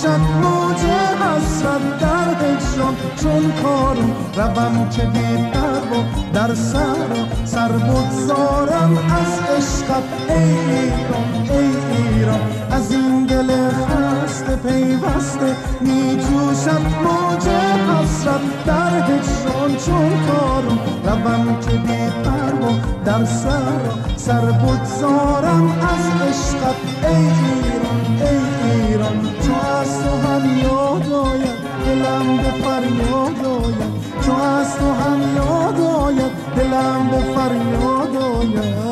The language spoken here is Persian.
جوشد موج حسرت در هجران چون کارم روم که بی پروا در سر بگذارم از عشقت ای ایران ای ایران از این دل خسته پیوسته می جوشد موج حسرت در هجران چون کارم روم که بی پروا در سر بگذارم از عشقت ای ایران ای ایران تو از تو هم یاد آید دلم به فریاد آید تو از تو هم یاد آید دلم به فریاد آید